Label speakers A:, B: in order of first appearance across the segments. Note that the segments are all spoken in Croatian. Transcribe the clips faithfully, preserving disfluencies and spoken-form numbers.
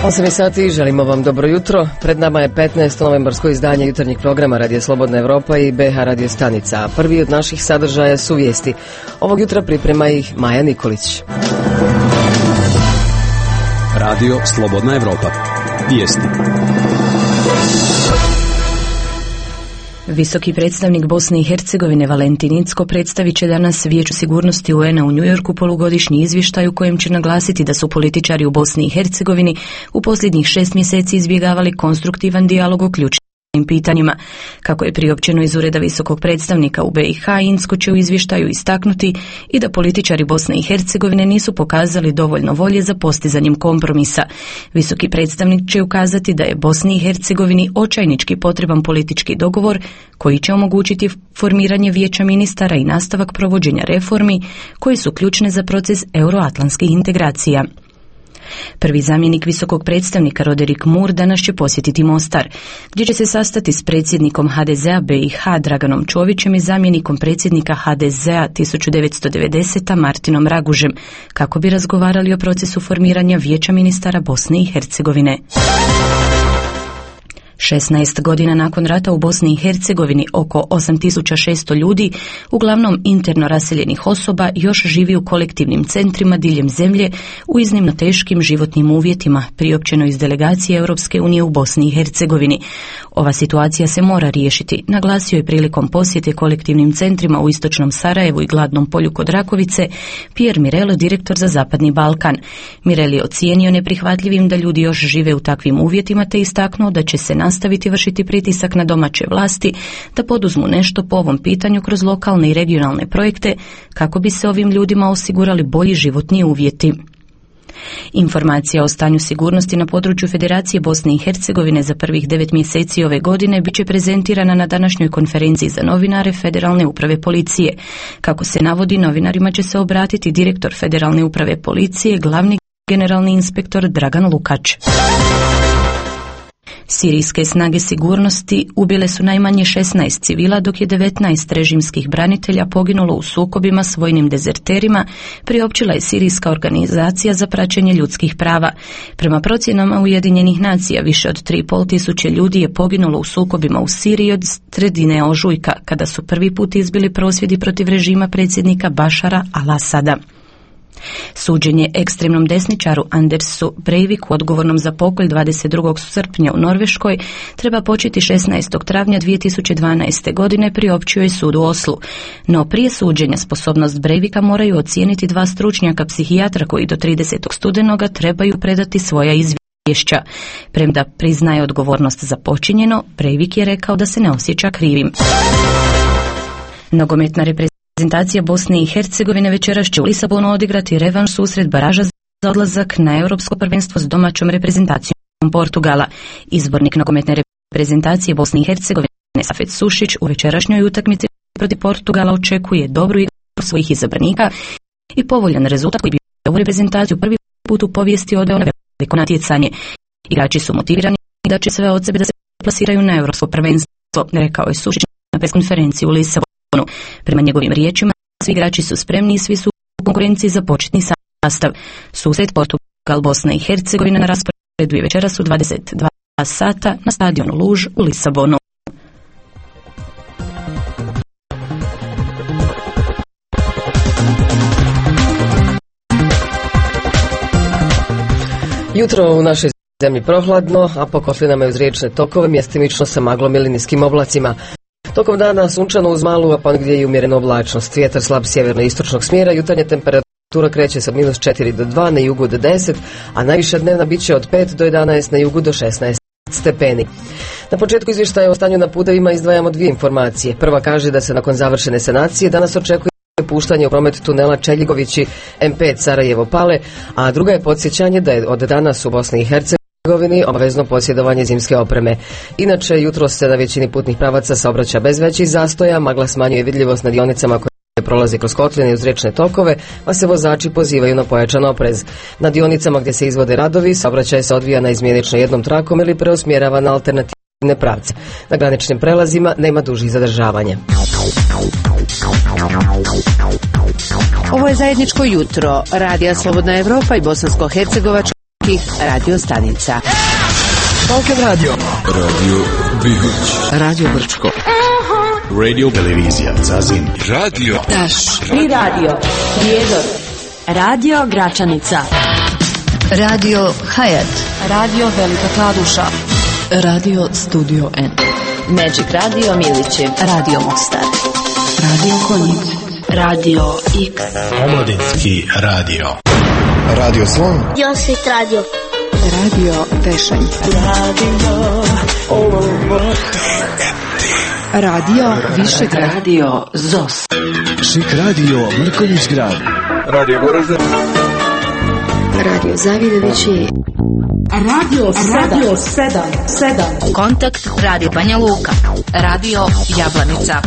A: osam je sati, želimo vam dobro jutro. Pred nama je petnaesto novembarsko izdanje jutarnjeg programa Radio Slobodna Evropa i B H radio stanica. Prvi od naših sadržaja su vijesti. Ovog jutra priprema ih Maja Nikolić.
B: Radio Slobodna Evropa. Vijesti.
C: Visoki predstavnik Bosne i Hercegovine Valentin Incko predstavit će danas Vijeću sigurnosti U N a u Njujorku polugodišnji izvještaj u kojem će naglasiti da su političari u Bosni i Hercegovini u posljednjih šest mjeseci izbjegavali konstruktivan dijalog o ključnim pitanjima. Kako je priopćeno iz Ureda visokog predstavnika u B i H, Incko će u izvještaju istaknuti i da političari Bosne i Hercegovine nisu pokazali dovoljno volje za postizanjem kompromisa. Visoki predstavnik će ukazati da je Bosni i Hercegovini očajnički potreban politički dogovor koji će omogućiti formiranje vijeća ministara i nastavak provođenja reformi koje su ključne za proces euroatlantskih integracija. Prvi zamjenik visokog predstavnika Roderick Moore danas će posjetiti Mostar, gdje će se sastati s predsjednikom H D Z a B i H Draganom Čovićem i zamjenikom predsjednika H D Z a tisuću devetsto devedesete Martinom Ragužem, kako bi razgovarali o procesu formiranja vijeća ministara Bosne i Hercegovine. šesnaest godina nakon rata u Bosni i Hercegovini oko osam tisuća šesto ljudi, uglavnom interno raseljenih osoba, još živi u kolektivnim centrima diljem zemlje u iznimno teškim životnim uvjetima, priopćeno iz delegacije Europske unije u Bosni i Hercegovini. Ova situacija se mora riješiti, naglasio je prilikom posjete kolektivnim centrima u istočnom Sarajevu i Gladnom polju kod Rakovice Pierre Mirello, direktor za Zapadni Balkan. Mirelli je ocijenio neprihvatljivim da ljudi još žive u takvim uvjetima te istaknuo da će se nastaviti vršiti pritisak na domaće vlasti da poduzmu nešto po ovom pitanju kroz lokalne i regionalne projekte kako bi se ovim ljudima osigurali bolji životni uvjeti. Informacija o stanju sigurnosti na području Federacije Bosne i Hercegovine za prvih devet mjeseci ove godine bit će prezentirana na današnjoj konferenciji za novinare Federalne uprave policije. Kako se navodi, novinarima će se obratiti direktor Federalne uprave policije, glavni generalni inspektor Dragan Lukač. Sirijske snage sigurnosti ubile su najmanje šesnaest civila, dok je devetnaest režimskih branitelja poginulo u sukobima s vojnim dezerterima, priopćila je Sirijska organizacija za praćenje ljudskih prava. Prema procjenama Ujedinjenih nacija, više od tri i pol tisuće ljudi je poginulo u sukobima u Siriji od sredine ožujka, kada su prvi put izbili prosvjedi protiv režima predsjednika Bašara al-Asada. Suđenje ekstremnom desničaru Andersu Breiviku, odgovornom za pokolj dvadeset drugog srpnja u Norveškoj, treba početi šesnaestog travnja dvije tisuće dvanaeste. godine, priopćio je sud u Oslu. No prije suđenja sposobnost Breivika moraju ocijeniti dva stručnjaka psihijatra koji do tridesetog studenoga trebaju predati svoja izvješća. Premda priznaje odgovornost za počinjeno, Breivik je rekao da se ne osjeća krivim. Nogometna reprezentacija Reprezentacija Bosne i Hercegovine večeras će u Lisabonu odigrati revanš susret baraža za odlazak na europsko prvenstvo s domaćom reprezentacijom Portugala. Izbornik nogometne reprezentacije Bosne i Hercegovine Safet Sušić u večerašnjoj utakmici protiv Portugala očekuje dobru igru svojih izabranika i povoljan rezultat koji bi ovu reprezentaciju prvi put u povijesti odveo na veliko natjecanje. Igrači su motivirani da će sve od sebe da se plasiraju na europsko prvenstvo, rekao je Sušić na preskonferenciji u Lisabonu. Prema njegovim riječima, svi igrači su spremni i svi su u konkurenciji za početni sastav. Susret Portugal Bosna i Hercegovina na rasporedu je večeras u dvadeset dva sata na stadionu Luž u Lisabonu.
A: Jutro u našoj zemlji prohladno, a po kotlinama uz riječne tokove, mjestimično sa maglom ili niskim oblacima. Tokom dana sunčano uz malu, a ponegdje i umjerenu oblačnost. Vjetar slab sjeverno-istočnog smjera, jutarnja temperatura kreće sa minus četiri do dva, na jugu do deset, a najviša dnevna bit će od pet do jedanaest, na jugu do šesnaest stepeni. Na početku izvještaja o stanju na putevima izdvajamo dvije informacije. Prva kaže da se nakon završene sanacije danas očekuje puštanje u promet tunela Čeljigovići M pet Sarajevo-Pale, a druga je podsjećanje da je od danas u Bosni i Hercegovini obavezno posjedovanje zimske opreme. Inače, jutros se na većini putnih pravaca saobraća bez većih zastoja, magla smanjuje vidljivost na dionicama koje prolaze kroz kotline i uz riječne tokove, pa se vozači pozivaju na pojačan oprez. Na dionicama gdje se izvode radovi, saobraćaj se odvija na izmjenično jednom trakom ili preusmjerava na alternativne pravce. Na graničnim prelazima nema dužih zadržavanja.
D: Ovo je zajedničko jutro Radija Slobodna Evropa i bosansko-hercegovačke bosanskih radio stanica.
E: Balkan radio.
B: Radio Bihoć.
D: Radio Brčko.
B: Radio Televizija Zazin.
E: Radio
D: Taš. I radio Prijedor.
C: Radio Gračanica.
F: Radio Hayat.
C: Radio Velika Kladuša.
F: Radio Studio N.
C: Magic Radio Milići.
F: Radio Mostar. Radio Konjic.
C: Radio X.
G: Omladinski radio.
H: Radio Slon.
I: Josit radio.
F: Radio Tešanj.
I: Radio
F: Radio Višegrad.
D: Radio Zos.
G: Šik radio Mrkonjić grad.
H: Radio Goražde.
F: Radio Zavidovići.
C: Radio Radio sedam sedam. Kontakt Radio Banja Luka. Radio Jablanica.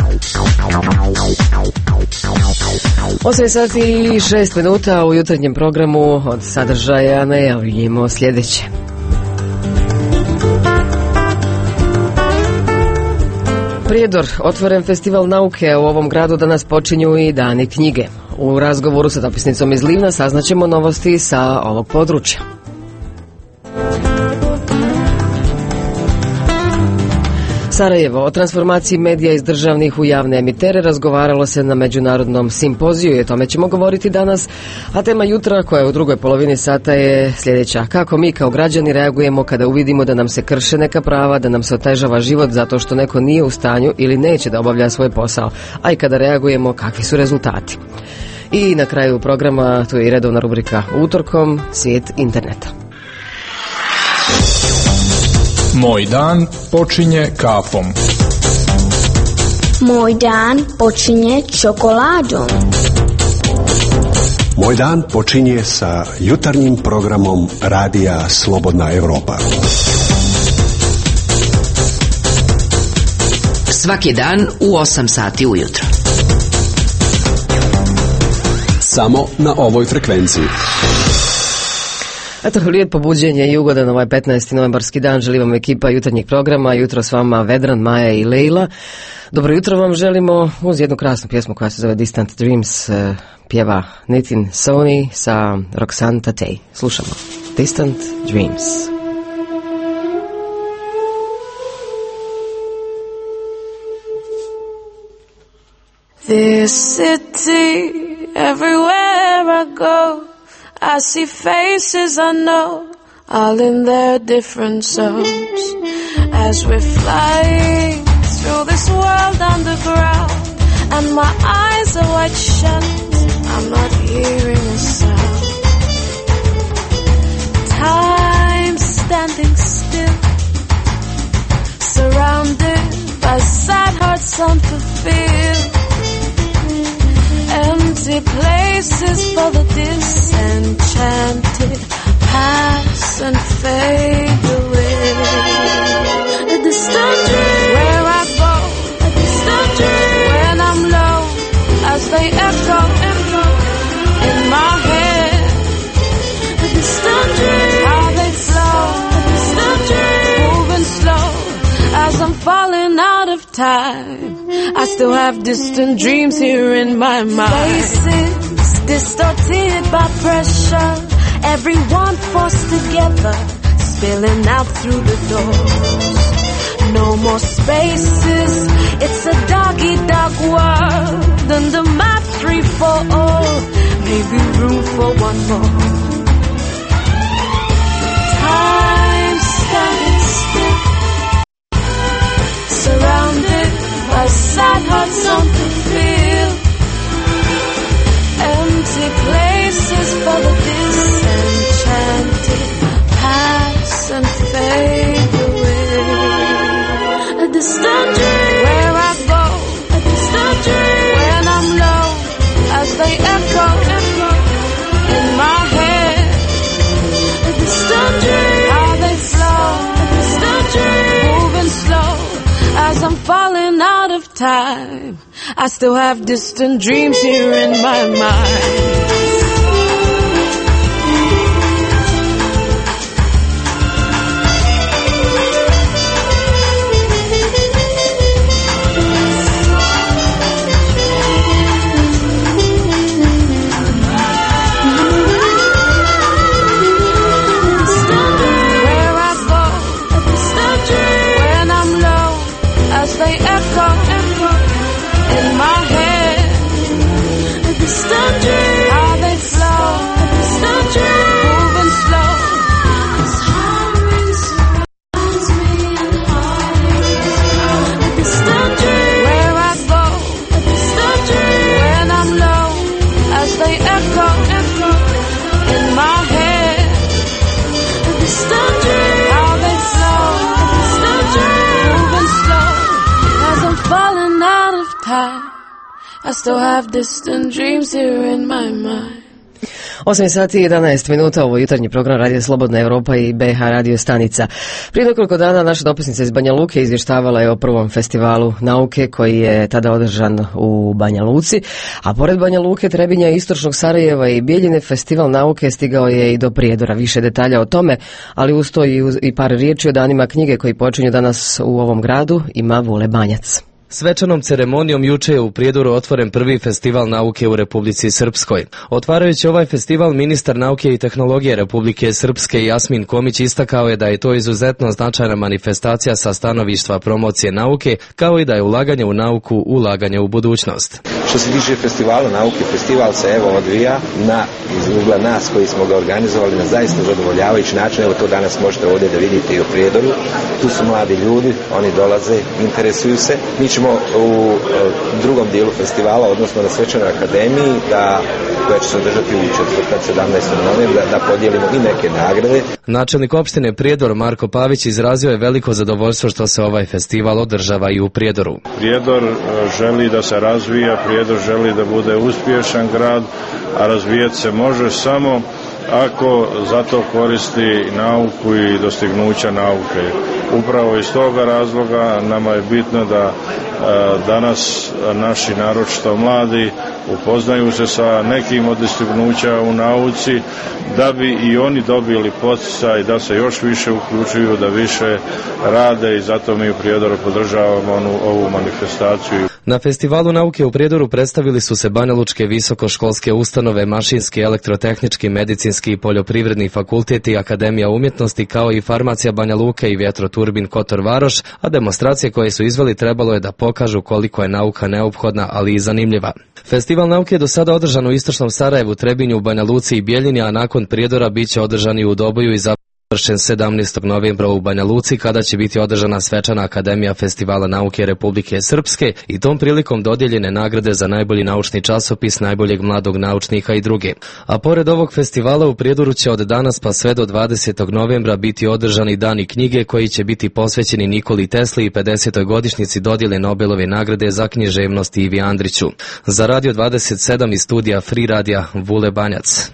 A: osam sati i šest minuta u jutarnjem programu. Od sadržaja najavljujemo sljedeće. Prijedor, otvoren festival nauke, u ovom gradu danas počinju i dani knjige. U razgovoru sa dopisnicom iz Livna saznaćemo novosti sa ovog područja. Sarajevo, o transformaciji medija iz državnih u javne emitere razgovaralo se na međunarodnom simpoziju i o tome ćemo govoriti danas, a tema jutra koja je u drugoj polovini sata je sljedeća. Kako mi kao građani reagujemo kada uvidimo da nam se krše neka prava, da nam se otežava život zato što neko nije u stanju ili neće da obavlja svoj posao, a i kada reagujemo kakvi su rezultati. I na kraju programa tu je i redovna rubrika Utorkom, svijet interneta.
J: Moj dan počinje kafom.
I: Moj dan počinje čokoladom.
K: Moj dan počinje sa jutarnjim programom Radija Slobodna Evropa.
D: Svaki dan u osam sati ujutro.
B: Samo na ovoj frekvenciji.
A: Eto, lijepo buđenje i ugodan ovaj petnaesti novembarski dan želi vam ekipa jutarnjeg programa. Jutro s vama Vedran, Maja i Lejla. Dobro jutro vam želimo uz jednu krasnu pjesmu koja se zove Distant Dreams. Pjeva Nitin Sony sa Roxanne Tatej. Slušamo Distant Dreams.
L: This city, everywhere I go, I see faces I know, all in their different souls. As we're flying through this world underground, and my eyes are wide shut, I'm not hearing a sound. Time standing still, surrounded by sad hearts on to feel. Empty places for the disenchanted pass and fade away. A distant dream where I go, a distant dream when I'm low, as they echo, echo in my head. A distant dream, how they flow, a distant dream moving slow as I'm falling out of time. I still have distant dreams here in my mind. Faces distorted by pressure, everyone forced together, spilling out through the doors. No more spaces, it's a dog-eat-dog world, and the map three for all, maybe room for one more. Time standing still, surrounded by sad hearts on the field. Empty places for the disenchanted pass and fade away. A distant dream where I go, a distant dream when I'm low, as they echo, echo in my head. A distant dream, how they flow, a distant dream moving slow as I'm falling out of time. I still have distant dreams here in my mind. they echo, echo in my head. A distant dream, how they flow. A distant dream, moving slow. This harmony surrounds me and hiding. A distant dream, where I go. A distant dream, when I'm low, as they echo, echo in my head. A distant dream, how they flow. A distant dream, moving slow. As I'm falling out of time, I still have distant dreams here in my mind.
A: osam sati i jedanaest minuta, ovo jutarnji program Radio Slobodna Europa i B H radio stanica. Prije nekoliko dana naša dopisnica iz Banja Luke izvještavala je o prvom festivalu nauke koji je tada održan u Banja Luci, a pored Banja Luke, Trebinja, Istočnog Sarajeva i Bijeljine, festival nauke stigao je i do Prijedora. Više detalja o tome, ali uz to i, uz, i par riječi o danima knjige koji počinju danas u ovom gradu ima Vule Banjac.
M: Svečanom ceremonijom juče je u Prijedoru otvoren prvi festival nauke u Republici Srpskoj. Otvarajući ovaj festival, ministar nauke i tehnologije Republike Srpske Jasmin Komić istakao je da je to izuzetno značajna manifestacija sa stanovištva promocije nauke, kao i da je ulaganje u nauku ulaganje u budućnost.
N: Što se tiče festivala nauke, festival se evo odvija na iz ugla nas koji smo ga organizovali na zaista zadovoljavajući način. Evo to danas možete ovdje da vidite i u Prijedoru. Tu su mladi ljudi, oni dolaze, interesuju se. Mi ćemo u drugom dijelu festivala, odnosno na Svečanoj akademiji, da, koja će se održati u četvrtak sedamnaestog novembra, da podijelimo i neke nagrade.
M: Načelnik opštine Prijedor Marko Pavić izrazio je veliko zadovoljstvo što se ovaj festival održava i u Prijedoru.
O: Prijedor želi da se razvija, Prijedor želi da bude uspješan grad, a razvijati se može samo ako zato koristi nauku i dostignuća nauke. Upravo iz toga razloga nama je bitno da danas naši naročito mladi upoznaju se sa nekim od dostignuća u nauci, da bi i oni dobili poticaj da se još više uključuju, da više rade, i zato mi u Prijedoru podržavamo onu, ovu manifestaciju.
M: Na festivalu nauke u Prijedoru predstavili su se banjalučke visokoškolske ustanove, mašinski, elektrotehnički, medicinski i poljoprivredni fakulteti, Akademija umjetnosti, kao i Farmacija Banja Luka i Vjetroturbin Kotor Varoš, a demonstracije koje su izveli trebalo je da pokažu koliko je nauka neophodna, ali i zanimljiva. Festival nauke je do sada održan u Istočnom Sarajevu, Trebinju, Banja Luci i Bijeljini, a nakon Prijedora biće održan i u Doboju i završen sedamnaestog novembra u Banja Luci, kada će biti održana Svečana akademija Festivala nauke Republike Srpske i tom prilikom dodijeljene nagrade za najbolji naučni časopis, najboljeg mladog naučnika i druge. A pored ovog festivala u Prijedoru će od danas pa sve do dvadesetog novembra biti održani dani knjige koji će biti posvećeni Nikoli Tesli i pedesetoj godišnjici dodjele Nobelove nagrade za književnost Ivi Andriću. Za Radio dvadeset sedam iz studija Free Radija, Vule Banjac.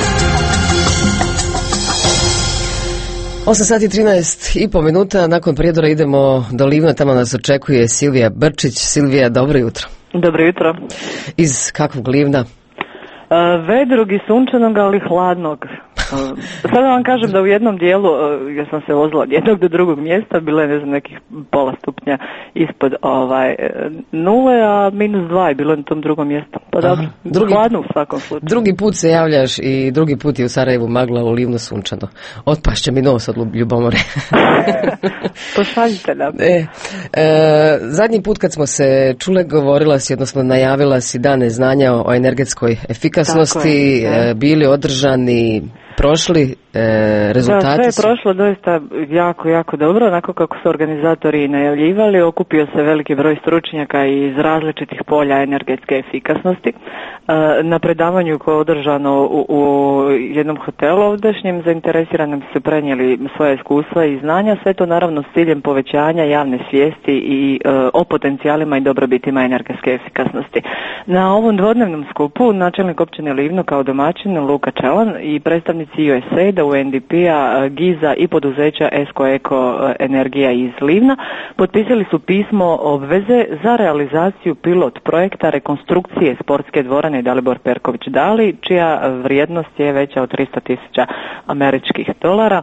A: osam sati trinaest i po minuta, nakon Prijedora idemo do Livna, tamo nas očekuje Silvija Brčić. Silvija, dobro jutro.
P: Dobro jutro.
A: Iz kakvog Livna?
P: Uh, vedrog i sunčanog, ali hladnog. Uh, sada vam kažem da u jednom dijelu, uh, ja sam se vozila od jednog do drugog mjesta, bilo je ne znam nekih pola stupnja ispod ovaj nule, a minus dva je bilo na tom drugom mjestu. Pa dobro, drugi, hladno u svakom slučaju.
A: Drugi put se javljaš i drugi put je u Sarajevu magla, u Livnu sunčano. Otpašće mi nos od ljubomore.
P: Pošaljite nam.
A: E, e, zadnji put kad smo se čule, govorila si, odnosno najavila si dane znanja o energetskoj efikasnosti, je, e, bili održani, prošli e, rezultati.
P: Da, sve je
A: su...
P: prošlo doista jako, jako dobro, onako kako su organizatori najavljivali. Okupio se veliki broj stručnjaka iz različitih polja energetske efikasnosti. E, na predavanju koje je održano u, u jednom hotelu ovdašnjem, zainteresiranim su prenijeli svoje iskustva i znanja, sve to naravno s ciljem povećanja javne svijesti i e, o potencijalima i dobrobitima energetske efikasnosti. Na ovom dvodnevnom skupu načelnik općine Livno kao domaćin Luka Čelan i predstavnici U S A I D-a, U N D P-a, Giza i poduzeća Esko Eko Energija iz Livna potpisali su pismo obveze za realizaciju pilot projekta rekonstrukcije sportske dvorane Dalibor Perković Dali, čija vrijednost je veća od tristo tisuća američkih dolara.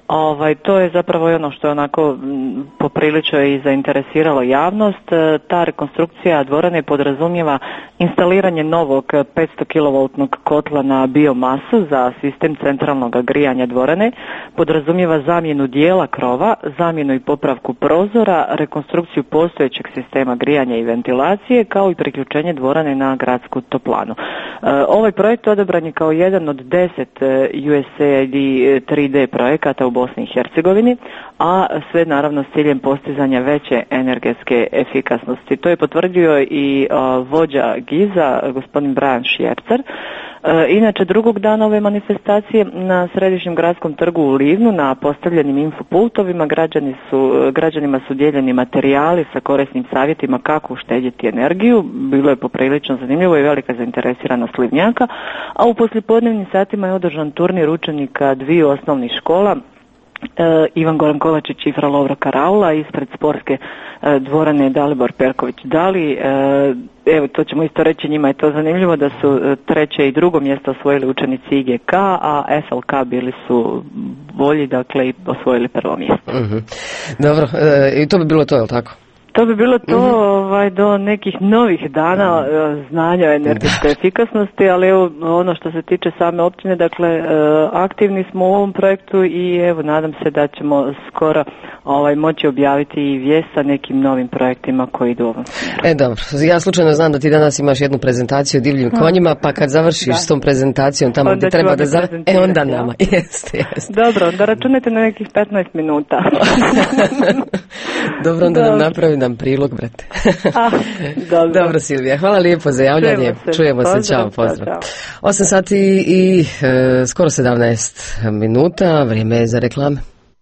P: Ovaj, to je zapravo ono što je onako m, poprilično i zainteresiralo javnost. E, ta rekonstrukcija dvorane podrazumijeva instaliranje novog petsto kilovoltnog kotla na biomasu za sistem centralnog grijanja dvorane, podrazumijeva zamjenu dijela krova, zamjenu i popravku prozora, rekonstrukciju postojećeg sistema grijanja i ventilacije, kao i priključenje dvorane na gradsku toplanu. E, ovaj projekt odabran je kao jedan od deset U S A I D tri D projekata u Bosni i Hercegovini, a sve naravno s ciljem postizanja veće energetske efikasnosti. To je potvrdio i a, vođa Giza, gospodin Brian Šjercer. E, inače, drugog dana ove manifestacije na središnjem gradskom trgu u Livnu na postavljenim infopultovima građani su, građanima su dijeljeni materijali sa korisnim savjetima kako uštedjeti energiju. Bilo je poprilično zanimljivo i velika zainteresiranost Livnjaka, a u poslijepodnevnim satima je održan turnir učenika dviju osnovnih škola, E, Ivan Goran Kovačić i Fra Lovro Karaula ispred sportske e, dvorane Dalibor Perković Dali. E, evo, to ćemo isto reći, njima je to zanimljivo da su e, treće i drugo mjesto osvojili učenici I G K, a F L K bili su bolji, dakle, i osvojili prvo mjesto.
A: Mm-hmm. Dobro, e, i to bi bilo to, je li tako?
P: To bi bilo to mm-hmm. ovaj, do nekih novih dana znanja o energetskoj efikasnosti, ali evo ono što se tiče same općine, dakle aktivni smo u ovom projektu i evo nadam se da ćemo skoro ovaj, moći objaviti i vijest sa nekim novim projektima koji idu u ovom smjeru.
A: E dobro, ja slučajno znam da ti danas imaš jednu prezentaciju o divljim konjima, pa kad završiš da. s tom prezentacijom tamo onda gdje treba da završiš, e onda nama, jeste, jeste.
P: Dobro, onda računajte na nekih petnaest minuta.
A: Dobro, onda nam napravi nam prilog, brate.
P: Ah, dobro.
A: Dobro, Silvija, hvala lijepo za javljanje. Čujemo se, Čujemo se. Pozdrav, čao, pozdrav. Čao. osam sati i e, skoro sedamnaest minuta, vrijeme je za reklame.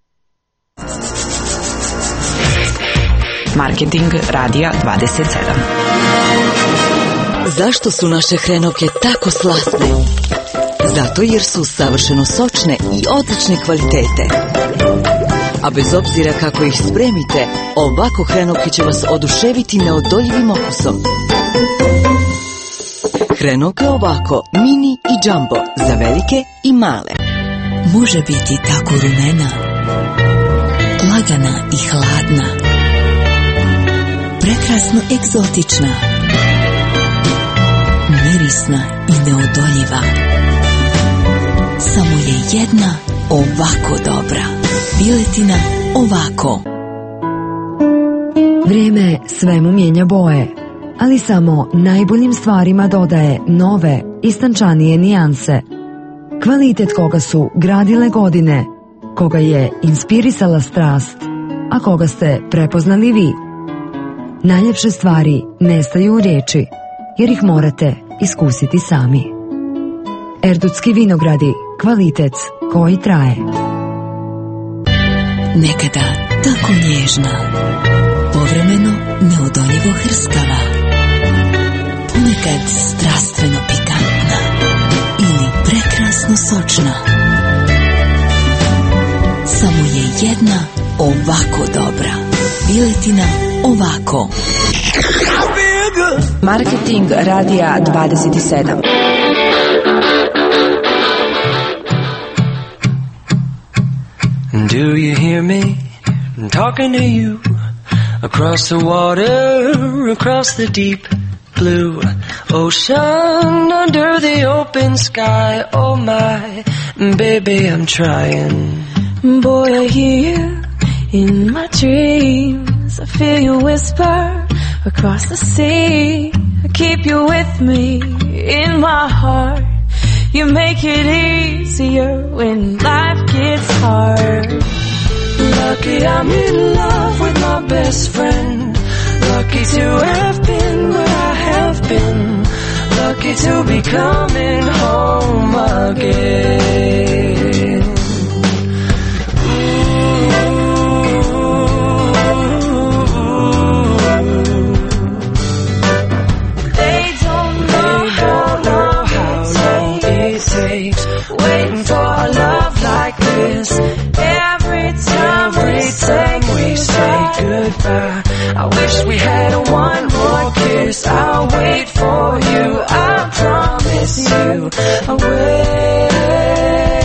Q: Marketing Radija dvadeset sedam.
R: Zašto su naše hrenovke tako slatne? Zato jer su savršeno sočne i odlične kvalitete. A bez obzira kako ih spremite, ovako hrenovke će vas oduševiti neodoljivim okusom. Hrenovke ovako, mini i jumbo, za velike i male.
S: Može biti tako rumena, lagana i hladna, prekrasno egzotična, mirisna i neodoljiva. Samo je jedna ovako dobra. Piletina ovako.
T: Vrijeme svemu mijenja boje, ali samo najboljim stvarima dodaje nove, istančanije nijanse. Kvalitet koga su gradile godine, koga je inspirisala strast, a koga ste prepoznali vi. Najljepše stvari nestaju u riječi, jer ih morate iskusiti sami. Erdutski vinogradi, kvalitet koji traje.
S: Nekada tako nježna, povremeno neodoljivo hrskava, ponekad strastveno pikantna ili prekrasno sočna. Samo je jedna ovako dobra. Piletina ovako.
Q: Marketing Radija dvadeset sedam.
U: Do you hear me? I'm talking to you across the water, across the deep blue ocean, under the open sky. Oh my, baby, I'm trying.
L: Boy, I hear you in my dreams. I feel you whisper across the sea. I keep you with me in my heart. You make it easier when life gets hard.
U: Lucky I'm in love with my best friend. Lucky to have been where I have been. Lucky to be coming home again.
L: Waiting for a love like this. Every time, Every we, time say we say goodbye, I wish we had one more kiss. I'll wait for you, I promise you. I'll wait.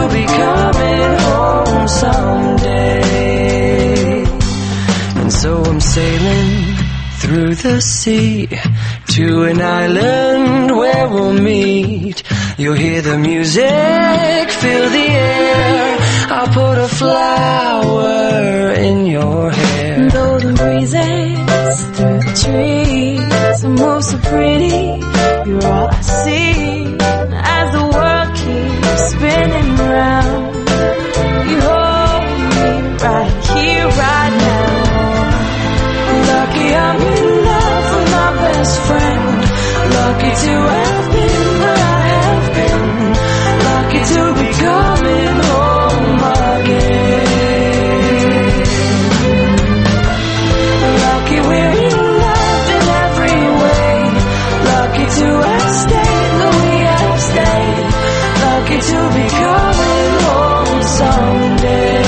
U: be coming home someday. And so I'm sailing through the sea to an island where we'll meet. You'll hear the music, feel the air. I'll put a flower in your hair.
L: Though the breezes through the trees move so pretty, you're all I see as the world keeps spinning round. You hold me right here, right now. Lucky I'm in love with my best friend. Lucky to have been where I have been. Lucky to be coming home again. Lucky we're in love in every way. Lucky to have stayed the way I've stayed. Lucky to be coming home someday.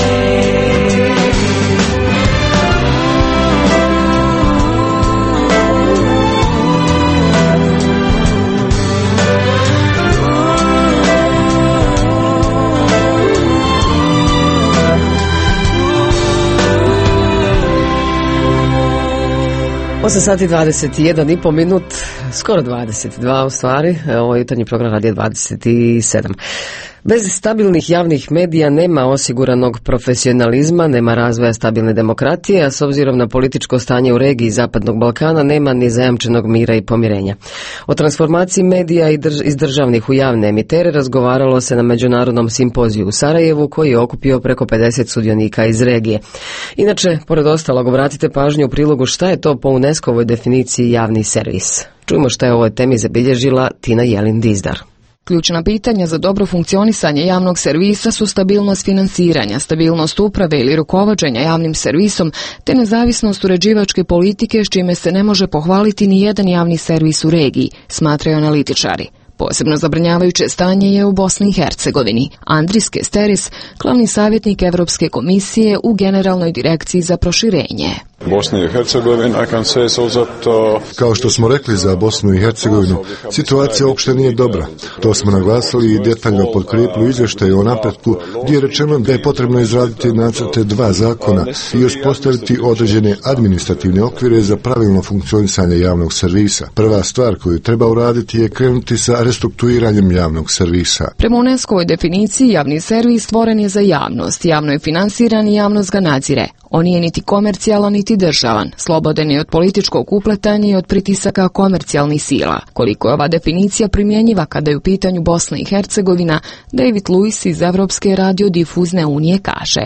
A: osam sati dvadeset jedan i po minut, skoro dvadeset dva u stvari, ovo je jutarnji program Radija dvadeset sedam. Bez stabilnih javnih medija nema osiguranog profesionalizma, nema razvoja stabilne demokratije, a s obzirom na političko stanje u regiji Zapadnog Balkana nema ni zajamčenog mira i pomirenja. O transformaciji medija iz državnih u javne emitere razgovaralo se na međunarodnom simpoziju u Sarajevu koji je okupio preko pedeset sudionika iz regije. Inače, pored ostalog, obratite pažnju u prilogu šta je to po UNESCO-ovoj definiciji javni servis. Čujmo šta je o ovoj temi zabilježila Tina Jelin-Dizdar.
E: Ključna pitanja za dobro funkcionisanje javnog servisa su stabilnost finansiranja, stabilnost uprave ili rukovođenja javnim servisom, te nezavisnost uređivačke politike s čime se ne može pohvaliti ni jedan javni servis u regiji, smatraju analitičari. Posebno zabrinjavajuće stanje je u Bosni i Hercegovini. Andris Kesteris, glavni savjetnik Evropske komisije u Generalnoj direkciji za proširenje.
V: Bosna i Hercegovina kan se zato...
W: Kao što smo rekli za Bosnu i Hercegovinu, situacija uopšte nije dobra. To smo naglasili i detaljno potkrijepili u izvještaju o napretku, gdje je rečeno da je potrebno izraditi nacrte dva zakona i uspostaviti određene administrativne okvire za pravilno funkcionisanje javnog servisa. Prva stvar koju treba uraditi je krenuti sa restrukturiranjem javnog servisa.
E: Prema UNESCO-ovoj definiciji, javni servis stvoren je za javnost, javno je finansiran i javnost ga nadzire. On nije niti komercijalan, niti državan, slobodan je od političkog upletanja i od pritisaka komercijalnih sila. Koliko je ova definicija primjenjiva kada je u pitanju Bosna i Hercegovina, David Lewis iz Evropske radiodifuzne unije kaže.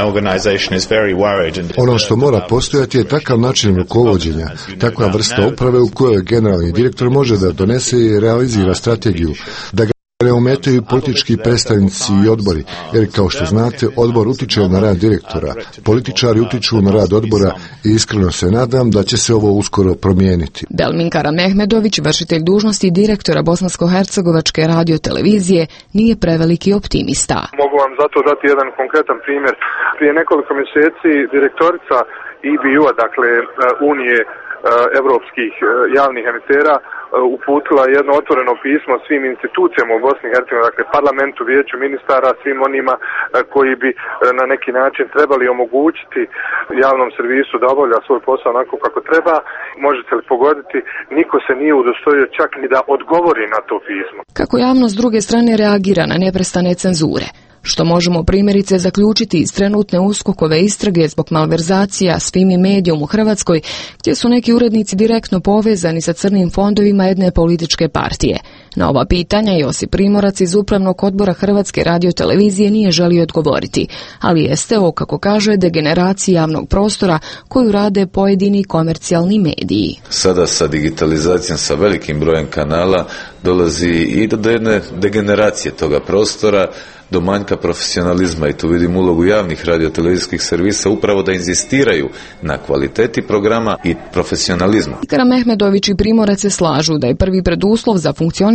W: Ono što mora postojati je takav način rukovođenja, takva vrsta uprave u kojoj generalni direktor može da donese i realizira strategiju, da ga ne ometaju politički predstavnici i odbori, jer kao što znate, odbor utiče na rad direktora, političari utiču na rad odbora i iskreno se nadam da će se ovo uskoro promijeniti.
E: Delmin Karamehmedović, vršitelj dužnosti direktora Bosansko-hercegovačke radiotelevizije, nije preveliki optimista.
X: Mogu vam zato dati jedan konkretan primjer. Prije nekoliko mjeseci direktorica I B U-a, dakle Unije evropskih javnih emitera, uputila jedno otvoreno pismo svim institucijama u Bosni i Hercegovini, dakle parlamentu, vijeću ministara, svim onima koji bi na neki način trebali omogućiti javnom servisu da obavlja svoj posao onako kako treba. Možete li pogoditi, niko se nije udostojio čak ni da odgovori na to pismo.
E: Kako javnost s druge strane reagira na neprestane cenzure? Što možemo primjerice zaključiti iz trenutne uskokove istrage zbog malverzacija s Fimi Medijom u Hrvatskoj, gdje su neki urednici direktno povezani sa crnim fondovima jedne političke partije. Na ova pitanja Josip Primorac iz Upravnog odbora Hrvatske radiotelevizije nije želio odgovoriti, ali jeste o, kako kaže, degeneraciji javnog prostora koju rade pojedini komercijalni mediji.
Y: Sada sa digitalizacijom, sa velikim brojem kanala dolazi i do jedne degeneracije toga prostora, do manjka profesionalizma i tu vidim ulogu javnih radiotelevizijskih servisa upravo da inzistiraju na kvaliteti programa i profesionalizmu.
E: Karamehmedović i Primorac se slažu da je prvi preduslov za funkcionisanje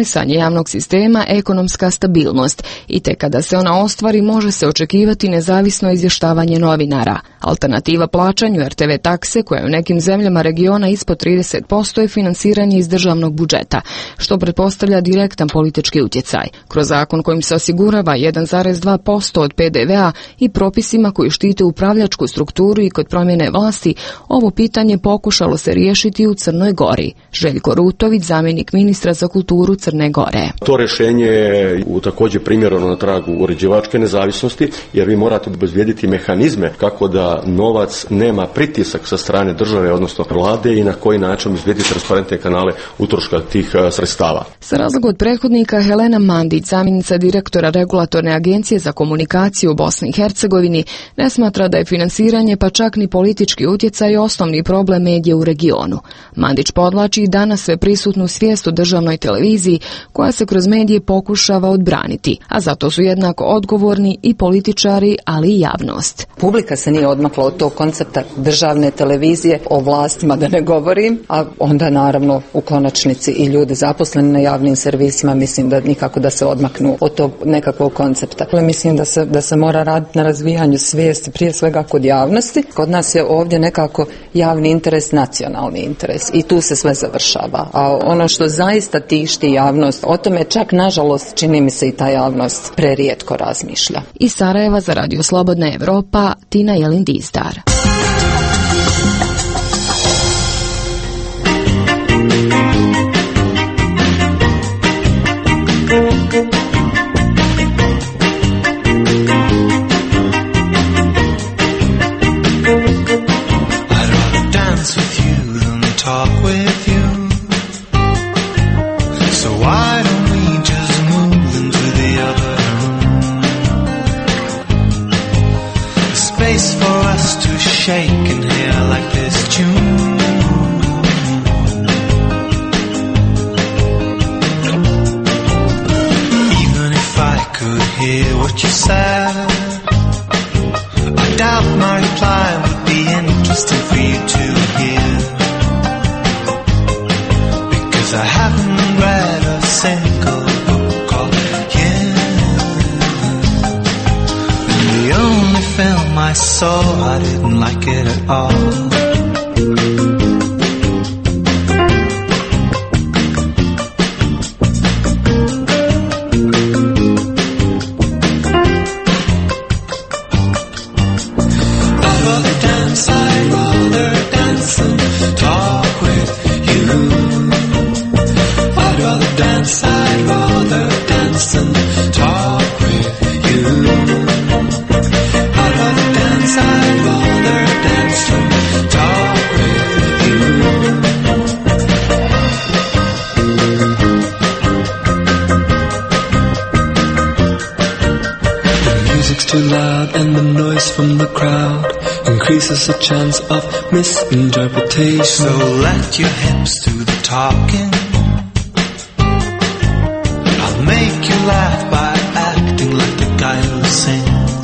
E: funkcionisanje javnog sistema ekonomska stabilnost i te kada se ona ostvari može se očekivati nezavisno izvještavanje novinara. Alternativa plaćanju er te ve takse, koja je u nekim zemljama regiona ispod trideset posto, je finansiranje iz državnog budžeta, što pretpostavlja direktan politički utjecaj. Kroz zakon kojim se osigurava jedan zarez dva posto od pe de ve a i propisima koji štite upravljačku strukturu i kod promjene vlasti, ovo pitanje pokušalo se riješiti u Crnoj Gori. Željko Rutović, zamjenik ministra za kulturu Crne Gore.
C: To rješenje je također primjereno na tragu uređivačke nezavisnosti, jer vi morate obezbijediti mehanizme kako da novac nema pritisak sa strane države, odnosno vlade, i na koji način obezbijediti transparentne kanale utroška tih sredstava.
E: Za razliku od prethodnika, Helena Mandić, zamjenica direktora Regulatorne agencije za komunikaciju u Bosni i Hercegovini, ne smatra da je finansiranje pa čak ni politički utjecaj osnovni problem medija u regionu. Mandić podvlači i danas sve prisutnu svijest o državnoj televiziji koja se kroz medije pokušava odbraniti, a zato su jednako odgovorni i političari, ali i javnost.
F: Publika se nije odmakla od tog koncepta državne televizije, o vlastima da ne govorim, a onda naravno u konačnici i ljudi zaposleni na javnim servisima, mislim da nikako da se odmaknu od tog nekakvog koncepta. Mislim da se, da se mora raditi na razvijanju svijesti, prije svega kod javnosti. Kod nas je ovdje nekako javni interes nacionalni interes i tu se sve završava. A ono što zaista tišti javnost, o tome čak nažalost čini mi se i ta javnost prerijetko razmišlja.
E: Iz Sarajeva za Radio Slobodna Evropa, Tina Jelin Dizdar.
G: Shaking hair like this June. Even if I could hear what you said, I doubt my reply would be interesting for you to hear, because I haven't read a single book called Yeah. And the only film I saw, I didn't like it at all. Increases the chance of misinterpretation. So let your hips do the talking. I'll make you laugh by acting like the guy who sings.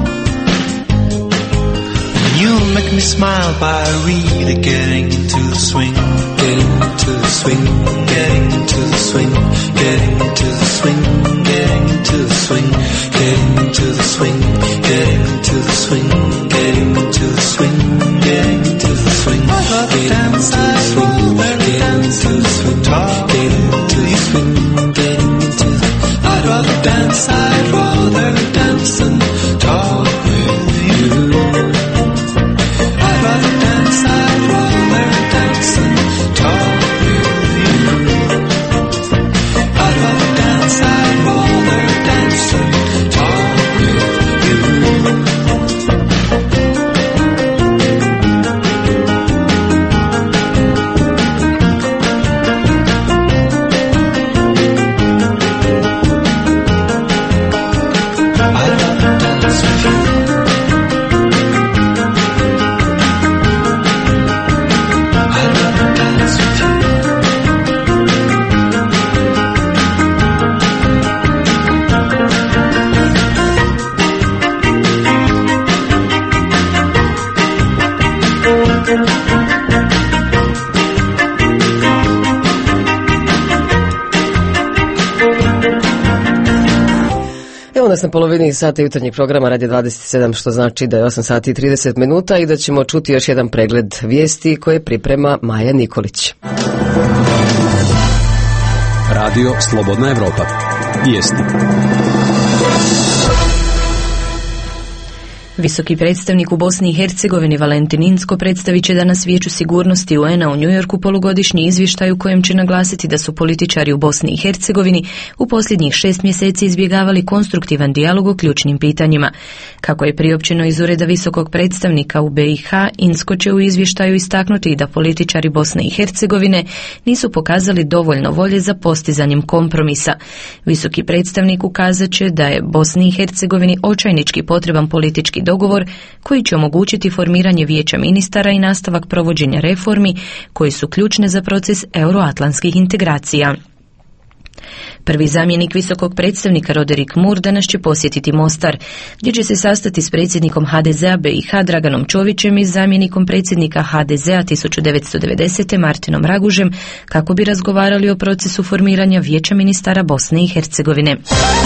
G: And you'll make me smile by really getting into the swing. Getting into the swing. Getting into the swing. Getting into the swing. Getting into the swing. Getting into the swing. Getting into the swing. Getting into the swing. Getting into the swing. I'd rather dance, I'd rather dance to the swing. Getting into the swing. Getting into the. I'd rather dance, I'd rather dance and talk with you. I'd rather dance, I'd rather dance and talk with you. I'd rather dance, I'd rather dance and talk with you. I'd rather dance with you.
A: Evo nas na polovini sata jutarnjeg programa Radio dvadeset sedam, što znači da je osam sati i trideset minuta i da ćemo čuti još jedan pregled vijesti koje priprema Maja Nikolić.
B: Radio Slobodna Evropa. Vijesti.
D: Visoki predstavnik u Bosni i Hercegovini Valentin Inzko predstavit će danas Vijeću sigurnosti U N-a u Njujorku polugodišnji izvještaj u kojem će naglasiti da su političari u Bosni i Hercegovini u posljednjih šest mjeseci izbjegavali konstruktivan dijalog o ključnim pitanjima. Kako je priopćeno iz ureda visokog predstavnika u B i H, Inzko će u izvještaju istaknuti da političari Bosne i Hercegovine nisu pokazali dovoljno volje za postizanjem kompromisa. Visoki predstavnik ukazat će da je Bosni i Hercegovini očajnički potreban politički dogovor koji će omogućiti formiranje vijeća ministara i nastavak provođenja reformi koji su ključne za proces euroatlantskih integracija. Prvi zamjenik visokog predstavnika Roderick Moore danas će posjetiti Mostar, gdje će se sastati s predsjednikom H D Z-a B i H Draganom Čovićem i zamjenikom predsjednika H D Z-a tisuću devetsto devedesete. Martinom Ragužem kako bi razgovarali o procesu formiranja vijeća ministara Bosne i Hercegovine.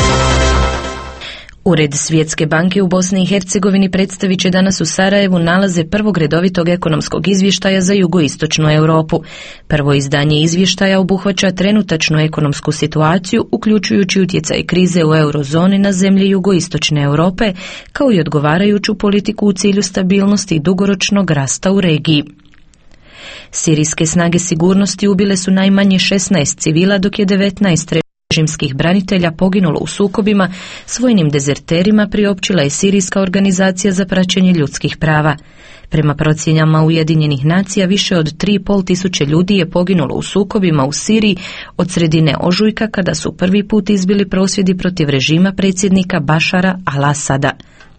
D: Ured Svjetske banke u Bosni i Hercegovini predstavit će danas u Sarajevu nalaze prvog redovitog ekonomskog izvještaja za jugoistočnu Europu. Prvo izdanje izvještaja obuhvaća trenutačnu ekonomsku situaciju, uključujući utjecaj krize u eurozoni na zemlje jugoistočne Europe, kao i odgovarajuću politiku u cilju stabilnosti i dugoročnog rasta u regiji. Sirijske snage sigurnosti ubile su najmanje šesnaest civila, dok je devetnaest režimskih branitelja poginulo u sukobima s vojnim dezerterima, priopćila je Sirijska organizacija za praćenje ljudskih prava. Prema procjenama Ujedinjenih nacija, više od tri i pol tisuće ljudi je poginulo u sukobima u Siriji od sredine ožujka, kada su prvi put izbili prosvjedi protiv režima predsjednika Bašara al-Asada.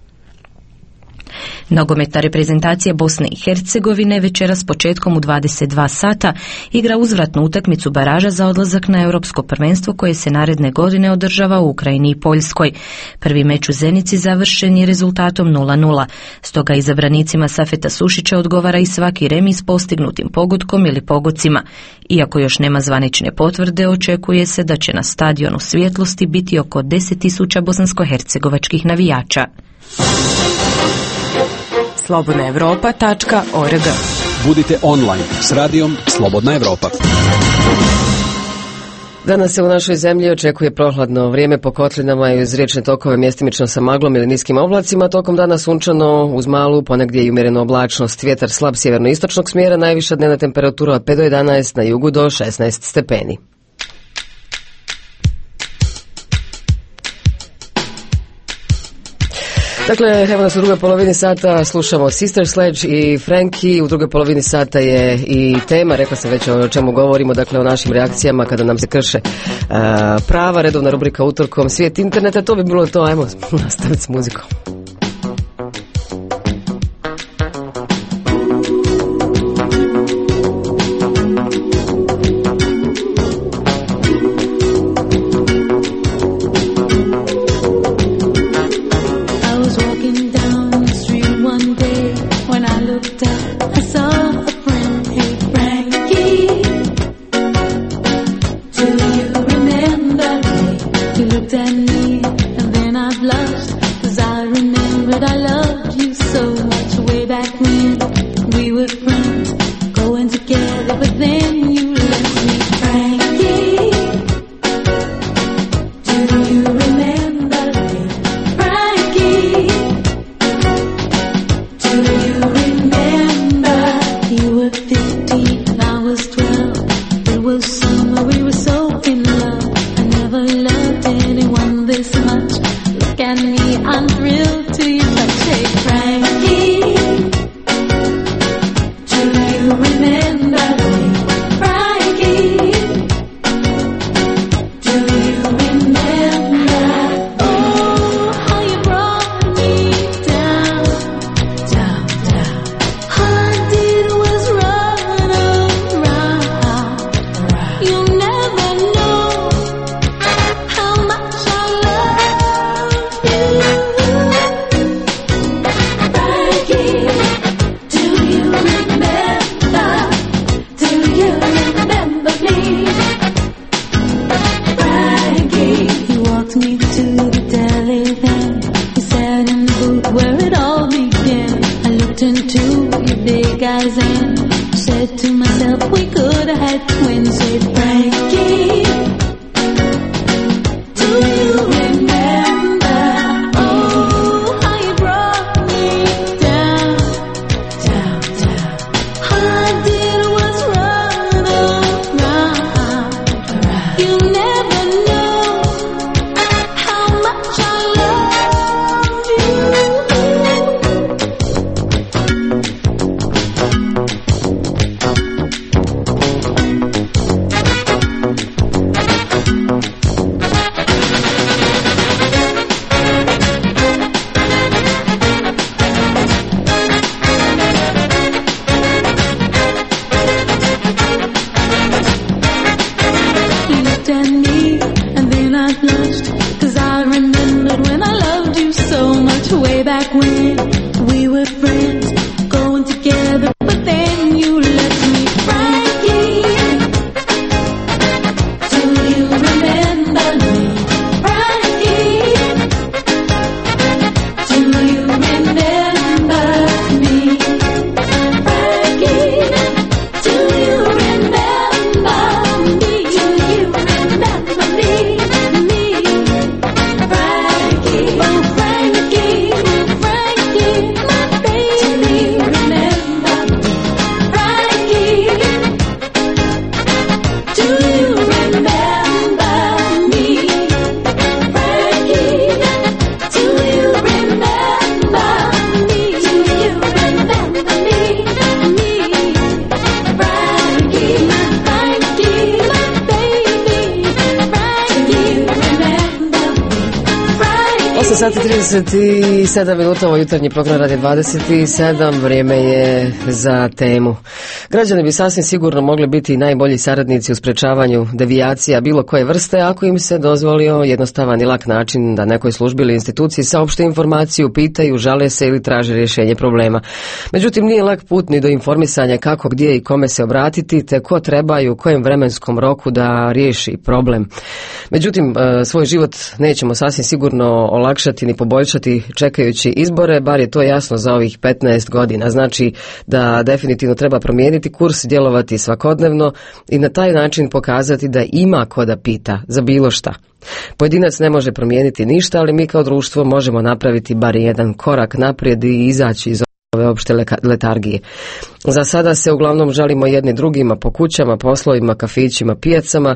D: Nogometna reprezentacija Bosne i Hercegovine večeras početkom u dvadeset dva sata igra uzvratnu utakmicu baraža za odlazak na europsko prvenstvo koje se naredne godine održava u Ukrajini i Poljskoj. Prvi meč u Zenici završen je rezultatom nula nula, stoga izabranicima Safeta Sušića odgovara i svaki remis postignutim pogodkom ili pogodcima. Iako još nema zvanične potvrde, očekuje se da će na stadionu Svjetlosti biti oko deset tisuća bosansko-hercegovačkih navijača.
H: slobodna evropa tačka org.
B: Budite online s radijom Slobodna Evropa.
A: Danas se u našoj zemlji očekuje prohladno vrijeme po kotlinama i uz riječne tokove mjestimično sa maglom ili niskim oblacima. Tokom dana sunčano uz malu, ponegdje i umjerenu oblačnost. Vjetar slab sjeverno-istočnog smjera, najviša dnevna temperatura od pet do jedanaest, na jugu do šesnaest stepeni. Dakle, evo nas u drugoj polovini sata slušamo Sister Sledge i Frankie. U drugoj polovini sata je i tema, rekla sam već o čemu govorimo, dakle o našim reakcijama kada nam se krše uh, prava, redovna rubrika utorkom, svijet interneta, to bi bilo to, ajmo nastaviti s muzikom.
L: You remembered when I loved you so much way back when we were friends, going together, but then you left me. Frankie, do you remember me? Frankie, do you remember me? Frankie, do you remember me? Do you remember me? Me, Frankie, oh Frankie, Frankie, my baby, remember me? Frankie, do you remember me? Frankie, do you remember me? Do you remember me? Me, Frankie, my Frankie, my baby, Frankie, remember me? Frankie.
A: osam sati trideset sedam minuta, ovo jutarnji program radi dvadeset sedam, vrijeme je za temu. Građani bi sasvim sigurno mogli biti najbolji saradnici u sprečavanju devijacija bilo koje vrste ako im se dozvolio jednostavan i lak način da nekoj službi ili instituciji saopšte informaciju, pitaju, žale se ili traže rješenje problema. Međutim, nije lak put ni do informisanja kako, gdje i kome se obratiti, te ko treba i u kojem vremenskom roku da riješi problem. Međutim, e, svoj život nećemo sasvim sigurno olakšati ni poboljšati čekajući izbore, bar je to jasno za ovih petnaest godina. Znači da definitivno treba promijeniti kurs, djelovati svakodnevno i na taj način pokazati da ima ko da pita za bilo šta. Pojedinac ne može promijeniti ništa, ali mi kao društvo možemo napraviti bar jedan korak naprijed i izaći iz ove opšte letargije. Za sada se uglavnom žalimo jedni drugima po kućama, poslovima, kafićima, pijacama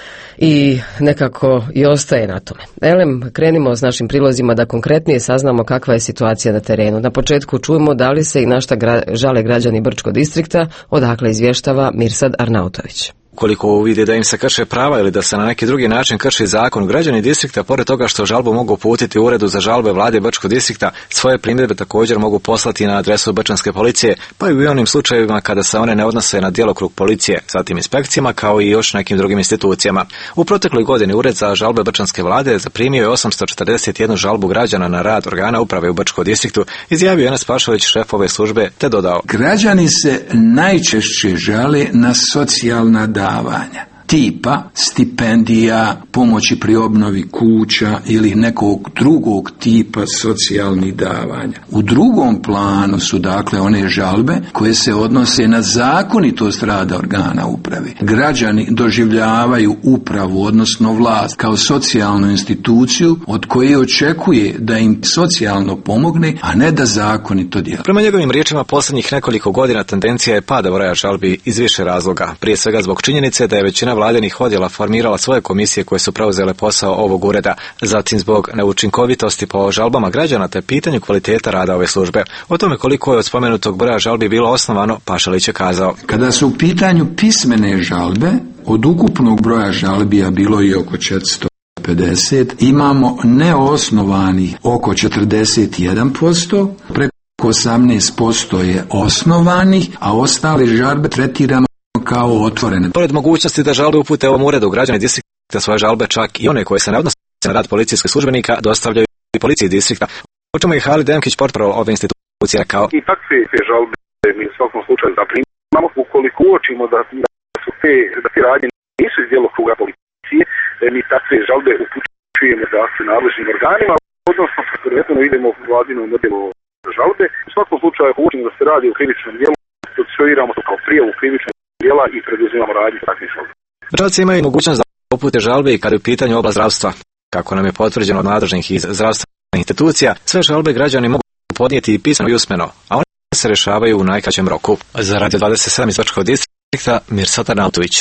A: i nekako i ostaje na tome. Elem, krenimo s našim prilozima da konkretnije saznamo kakva je situacija na terenu. Na početku čujemo da li se i na šta gra, žale građani Brčkog distrikta, odakle izvještava Mirsad Arnautović.
I: Ukoliko uvide da im se krše prava ili da se na neki drugi način krši zakon, građani distrikta, pored toga što žalbu mogu uputiti u uredu za žalbe vlade Brčkog distrikta, svoje primjedbe također mogu poslati na adresu Brčanske policije, pa i u onim slučajevima kada se one ne odnose na djelokrug policije, zatim inspekcijama kao i još nekim drugim institucijama. U protekloj godini ured za žalbe Brčanske vlade zaprimio je osamsto četrdeset jednu žalbu građana na rad organa uprave u Brčkom distriktu, izjavio Enes Pašović, šef ove službe, te dodao:
J: građani se najčešće žale na socijalna davanja, tipa stipendija, pomoći pri obnovi kuća ili nekog drugog tipa socijalnih davanja. U drugom planu su dakle one žalbe koje se odnose na zakonitost rada organa uprave. Građani doživljavaju upravu, odnosno vlast, kao socijalnu instituciju od koje očekuje da im socijalno pomogne, a ne da zakonito djeluje.
I: Prema njegovim riječima, posljednjih nekoliko godina tendencija je pada broja žalbi iz više razloga. Prije svega zbog činjenice da je većina vladinih odjela formirala svoje komisije koje su preuzele posao ovog ureda, zatim zbog neučinkovitosti po žalbama građana te pitanju kvaliteta rada ove službe. O tome koliko je od spomenutog broja žalbi bilo osnovano, Pašalić je kazao:
J: kada su u pitanju pismene žalbe, od ukupnog broja žalbija bilo je oko četiristo pedeset, imamo neosnovanih oko četrdeset jedan posto, preko osamnaest posto je osnovanih, a ostale žalbe tretiramo kao otvorene.
I: Pored mogućnosti da žalbe upute ovom uredu, građani distrikta svoje žalbe, čak i one koje se ne odnose na rad policijskih službenika, dostavljaju i policiji distrikta. U čemu je Halid Demkić, portparol ove institucije, rekao:
X: i takve žalbe mi u svakom slučaju zaprimamo. Ukoliko uočimo da, da su te, da te radnje nisu iz djelokruga policije, mi takve žalbe upućujemo da se nadležnim organima, odnosno prvenstveno idemo u vladinom odjelu žalbe. U svakom slučaju uočimo da se radi o krivičnom djelu, procesuiramo to kao prijavu krivičnog djela i preduzimamo radnje takvih žalbe.
I: Žalci imaju mogućnost da upute žalbe i kada je u pitanju oblast zdravstva. Kako nam je potvrđeno od nadležnih iz zdravstvenih institucija, sve žalbe građani mogu podnijeti i pisano i usmeno, a one se rješavaju u najkraćem roku. Za Radio dvadeset sedam iz Brčkog distrikta, Mirsad Arnautović.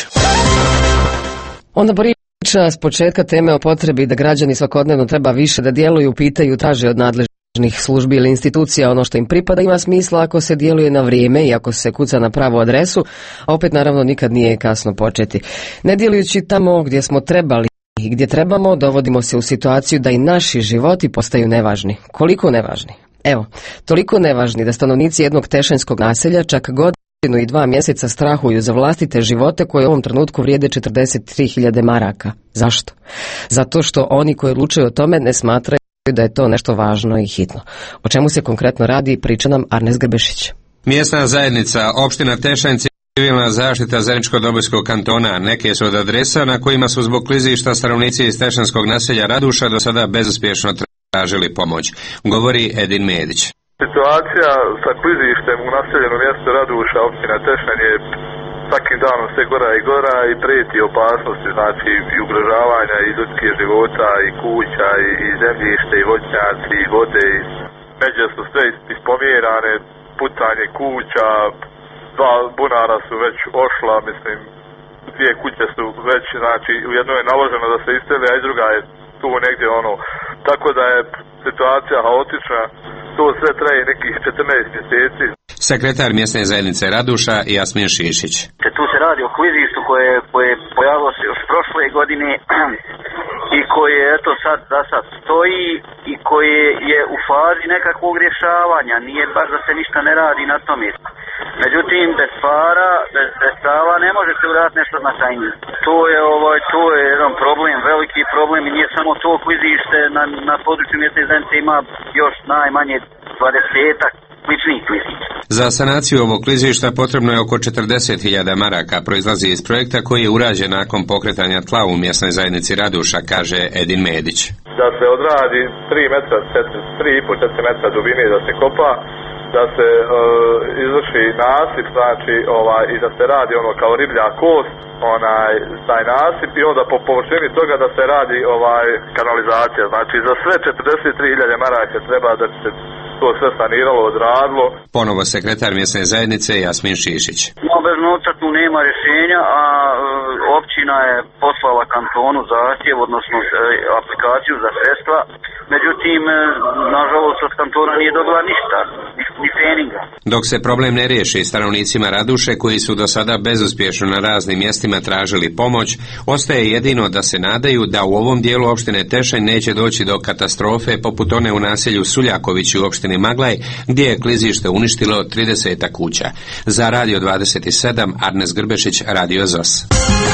A: Onda priča s početka teme o potrebi da građani svakodnevno treba više da djeluju, pitaju, traže od nadležnih službi ili institucija ono što im pripada, ima smisla ako se djeluje na vrijeme i ako se kuca na pravu adresu, a opet naravno nikad nije kasno početi. Ne djelujući tamo gdje smo trebali i gdje trebamo, dovodimo se u situaciju da i naši životi postaju nevažni. Koliko nevažni? Evo, toliko nevažni da stanovnici jednog tešanjskog naselja čak god i dva mjeseca strahuju za vlastite živote koje u ovom trenutku vrijede četrdeset tri hiljade maraka. Zašto? Zato što oni koji odlučuju o tome ne smatraju da je to nešto važno i hitno. O čemu se konkretno radi, priča nam Arnes Grbešić.
K: Mjesna zajednica, opština Tešanj, civilna zaštita Zeničko-Dobojskog kantona, neke su od adresa na kojima su zbog klizišta stanovnici iz tešanskog naselja Raduša do sada bezuspješno tražili pomoć. Govori Edin Medić.
X: Situacija sa klizištem u naseljenom mjestu Raduša, općina Tešanj, je svakim danom sve gora i gora i prijeti opasnosti, znači i ugrožavanja i ljudskih života i kuća i, i zemljište i voćnjaci i vode i međe su sve ispomjerane, pucanje kuća, dva bunara su već ošla, mislim dvije kuće su već, znači u jednoj je naloženo da se isteli, a i druga je tu negdje ono, tako da je situacija haotična. To sve traje nekih četrnaest mjeseci.
K: Sekretar mjesne zajednice Raduša Jasmin Šišić.
M: Tu se radi o klizištu koje, koje pojavilo se još prošle godine i koje eto sad da sad stoji i koje je u fazi nekakvog rješavanja. Nije baš da se ništa ne radi na tome. Međutim, bez para, bez sredstava ne može se uraditi nešto značajnije. To je ovaj, to je jedan problem, veliki problem i nije samo to klizište, na, na području mjesne zajednice ima još najmanje dvadesetak sličnih klizišta.
K: Za sanaciju ovog klizišta potrebno je oko četrdeset hiljada maraka, proizlazi iz projekta koji je urađen nakon pokretanja tla u mjesnoj zajednici Raduša, kaže Edin Medić.
X: Da se odradi tri metra, tri i pol četiri metra dubine, da se kopa, da se uh, izvrši nasip, znači ovaj, i da se radi ono kao riblja kost, onaj taj nasip i onda po površini toga da se radi ovaj kanalizacija. Znači za sve četrdeset tri hiljade maraka treba da se to sve saniralo, odradilo.
K: Ponovo sekretar mjesne zajednice Jasmin Šišić.
M: No, bez novca tu nema rješenja, a e, općina je poslala kantonu zahtjev, odnosno e, aplikaciju za sredstva. Međutim, e, nažalost od kantona nije dobila ništa, ni, ni feninga.
K: Dok se problem ne riješi stanovnicima Raduše, koji su do sada bezuspješno na raznim mjestima tražili pomoć, ostaje jedino da se nadaju da u ovom dijelu opštine Tešanj neće doći do katastrofe poput one u naselju Suljaković u opštini Maglaj, gdje je klizište uništilo trideset kuća. Za Radio dvadeset sedam, Arnes Grbešić, Radio Z O S.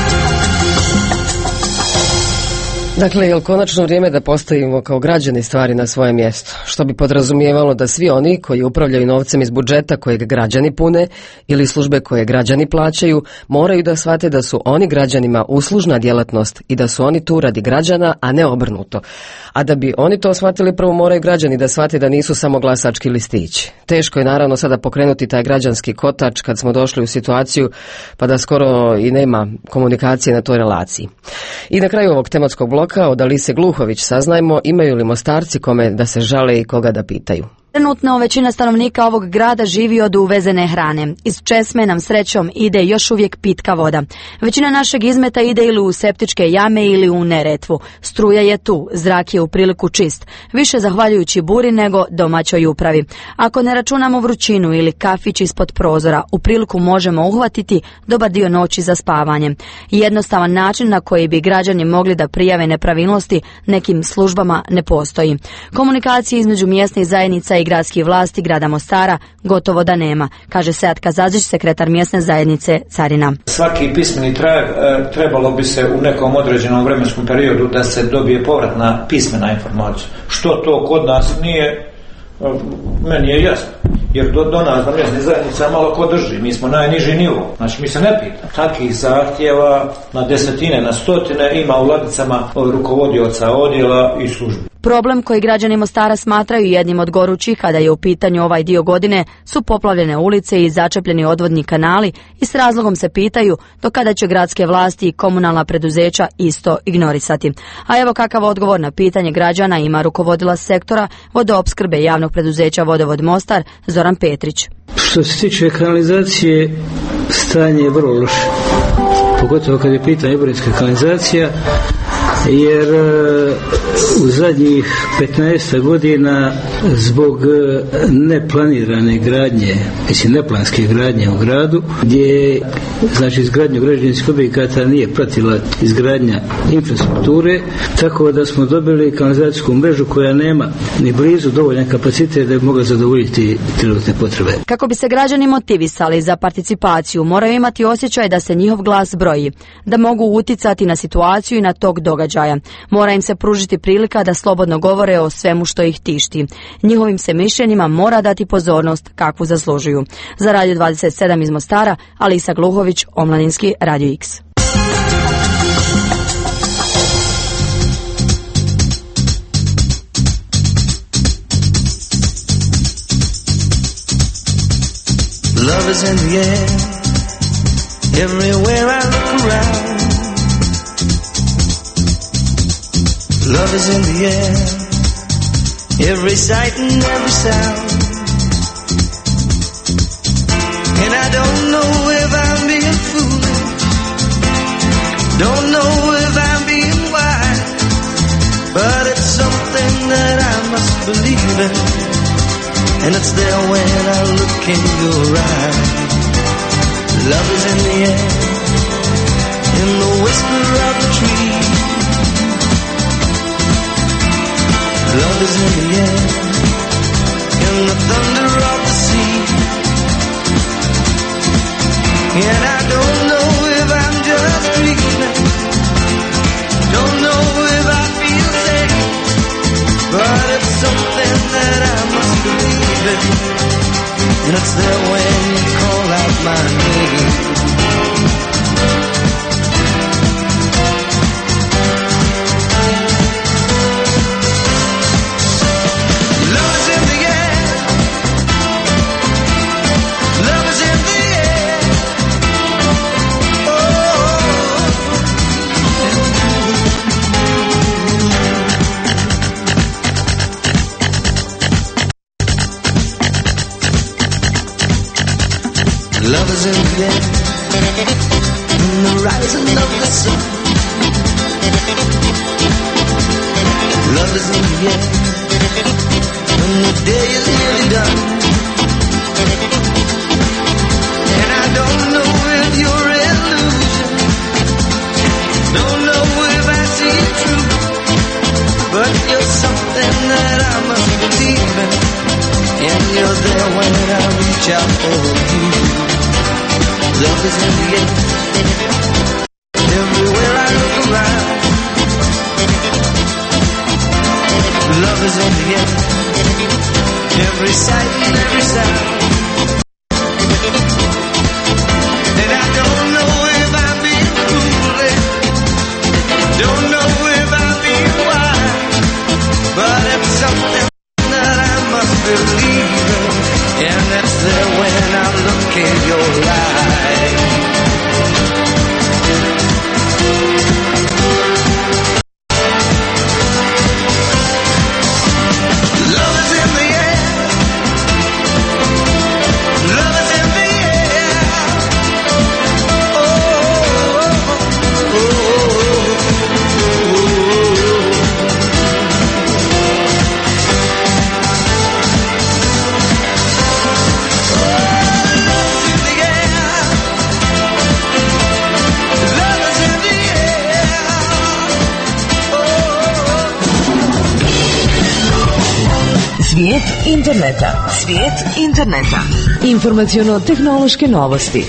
A: Dakle, je li konačno vrijeme da postavimo kao građani stvari na svoje mjesto? Što bi podrazumijevalo da svi oni koji upravljaju novcem iz budžeta kojeg građani pune ili službe koje građani plaćaju, moraju da shvate da su oni građanima uslužna djelatnost i da su oni tu radi građana, a ne obrnuto. A da bi oni to shvatili, prvo moraju građani da shvate da nisu samo glasački listići. Teško je naravno sada pokrenuti taj građanski kotač kad smo došli u situaciju pa da skoro i nema komunikacije na toj relaciji. I na kraju ovog tematskog bloka od Alise Gluhović saznajmo imaju li Mostarci kome da se žale i koga da pitaju.
N: Trenutno većina stanovnika ovog grada živi od uvezene hrane. Iz česme nam srećom ide još uvijek pitka voda. Većina našeg izmeta ide ili u septičke jame ili u Neretvu. Struja je tu, zrak je u priliku čist. Više zahvaljujući buri nego domaćoj upravi. Ako ne računamo vrućinu ili kafić ispod prozora, u priliku možemo uhvatiti dobar dio noći za spavanje. Jednostavan način na koji bi građani mogli da prijave nepravilnosti nekim službama ne postoji. Komunikacije između mjesnih zajednica i gradskih vlasti grada Mostara gotovo da nema, kaže Sead Kazađić, sekretar mjesne zajednice Carina.
O: Svaki pismeni trag trebalo bi se u nekom određenom vremenskom periodu da se dobije povratna pismena informacija. Što to kod nas nije, meni je jasno. Jer do, do nas, do mjesne zajednice, malo ko drži. Mi smo najniži nivo. Znači, mi se ne pita. Takih zahtjeva na desetine, na stotine ima u ladicama rukovodioca odjela i službi.
N: Problem koji građani Mostara smatraju jednim od gorućih kada je u pitanju ovaj dio godine su poplavljene ulice i začepljeni odvodni kanali i s razlogom se pitaju do kada će gradske vlasti i komunalna preduzeća isto ignorisati. A evo kakav odgovor na pitanje građana ima rukovodila sektora vodoopskrbe javnog preduzeća Vodovod Mostar Zoran Petrić.
P: Što se tiče kanalizacije, stanje je vrlo loše. Pogotovo kad je pitanje oborinska kanalizacija, jer u zadnjih petnaest godina zbog neplanirane gradnje, mislim neplanske gradnje u gradu, gdje znači izgradnju građevinskih objekata nije pratila izgradnja infrastrukture, tako da smo dobili kanalizacijsku mrežu koja nema ni blizu dovoljan kapacitet da bi mogla zadovoljiti trenutne potrebe.
N: Kako bi se građani motivisali za participaciju, moraju imati osjećaj da se njihov glas broji, da mogu uticati na situaciju i na tok događaja. Mora im se pružiti prilika da slobodno govore o svemu što ih tišti. Njihovim se mišljenjima mora dati pozornost kakvu zaslužuju. Za Radio dvadeset sedam iz Mostara, Alisa Gluhović, Omladinski Radio X.
G: Love is in the air, everywhere I look around. Love is in the air, every sight and every sound. And I don't know if I'm being foolish, don't know if I'm being wise, but it's something that I must believe in, and it's there when I look in your eyes. Love is in the air, in the whisper of the tree. Love is in the air, in the thunder of the sea. And I don't know if I'm just dreaming, don't know if I feel safe, but it's something that I must believe in, and it's there when you call out my name. Love is in the air, in the rising of the sun. Love is in the air, when the day is nearly done. And I don't know if you're illusion, don't know if I see it true, but you're something that I must believe in, and you're there when I reach out for you. Love is in the air, everywhere I look around. Love is in the air, every sight and every sound. And I don't know if I'm being foolish, don't know if I'm being wise, but it's something that I must believe in, and that's there when I look in your eyes.
Q: Svijet interneta. Svijet interneta. Informaciono-tehnološke novosti.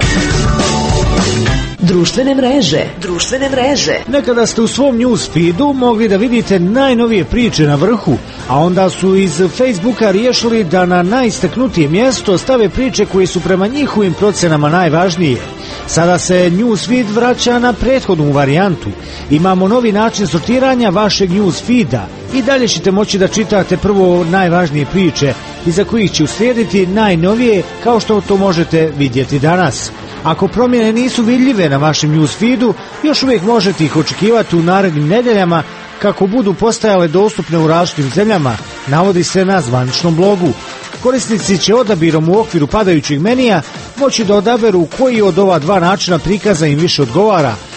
Q: Društvene mreže. Društvene mreže.
R: Nekada ste u svom news feedu mogli da vidite najnovije priče na vrhu, a onda su iz Facebooka riješili da na najistaknutije mjesto stave priče koje su prema njihovim procenama najvažnije. Sada se news feed vraća na prethodnu varijantu. Imamo novi način sortiranja vašeg news feeda. I dalje ćete moći da čitate prvo najvažnije priče, iza kojih će uslijediti najnovije, kao što to možete vidjeti danas. Ako promjene nisu vidljive na vašem news feedu, još uvijek možete ih očekivati u narednim nedeljama kako budu postajale dostupne u različitim zemljama, navodi se na zvaničnom blogu. Korisnici će odabirom u okviru padajućeg menija moći da odaberu koji od ova dva načina prikaza im više odgovara,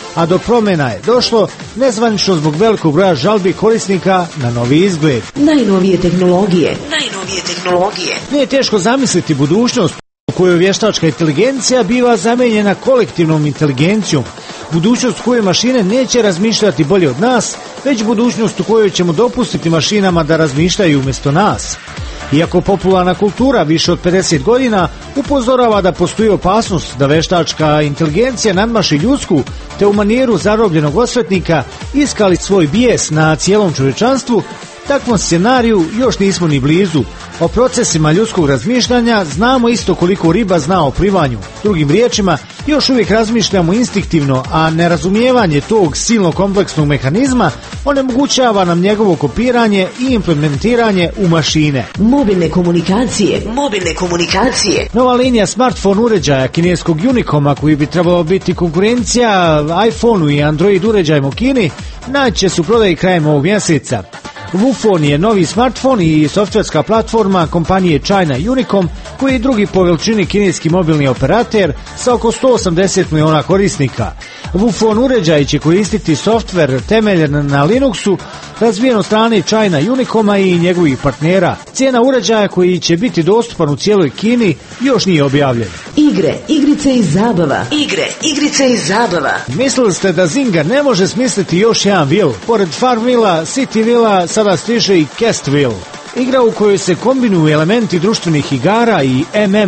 R: a do promjena je došlo nezvanično zbog velikog broja žalbi korisnika na novi izgled.
Q: Najnovije tehnologije. Najnovije tehnologije.
R: Nije teško zamisliti budućnost u kojoj vještačka inteligencija biva zamijenjena kolektivnom inteligencijom. Budućnost u kojoj mašine neće razmišljati bolje od nas, već budućnost u kojoj ćemo dopustiti mašinama da razmišljaju umjesto nas. Iako popularna kultura više od pedeset godina upozorava da postoji opasnost da vještačka inteligencija nadmaši ljudsku, te u manijeru zarobljenog osvetnika iskali svoj bijes na cijelom čovječanstvu, takvom scenariju još nismo ni blizu. O procesima ljudskog razmišljanja znamo isto koliko riba zna o plivanju. Drugim riječima, još uvijek razmišljamo instinktivno, a nerazumijevanje tog silno kompleksnog mehanizma onemogućava nam njegovo kopiranje i implementiranje u mašine.
Q: Mobilne komunikacije. Mobilne komunikacije.
R: Nova linija smartphone uređaja kineskog Unicoma, koji bi trebalo biti konkurencija iPhoneu i Android uređajima u Kini, naći se u prodaji krajem ovog mjeseca. Wufone je novi smartfon i softverska platforma kompanije China Unicom, koji je drugi po veličini kineski mobilni operater sa oko sto osamdeset miliona korisnika. Wufone uređaj će koristiti softver temeljen na Linuxu, razvijen od strane China Unicoma i njegovih partnera. Cijena uređaja koji će biti dostupan u cijeloj Kini još nije objavljena.
Q: Igre, igrice i zabava. Igre, igrice i zabava.
R: Mislili ste da Zynga ne može smisliti još jedan vil? Pored Farmvilla, Cityvilla, sada stiže i Castville. Igra u kojoj se kombinuju elementi društvenih igara i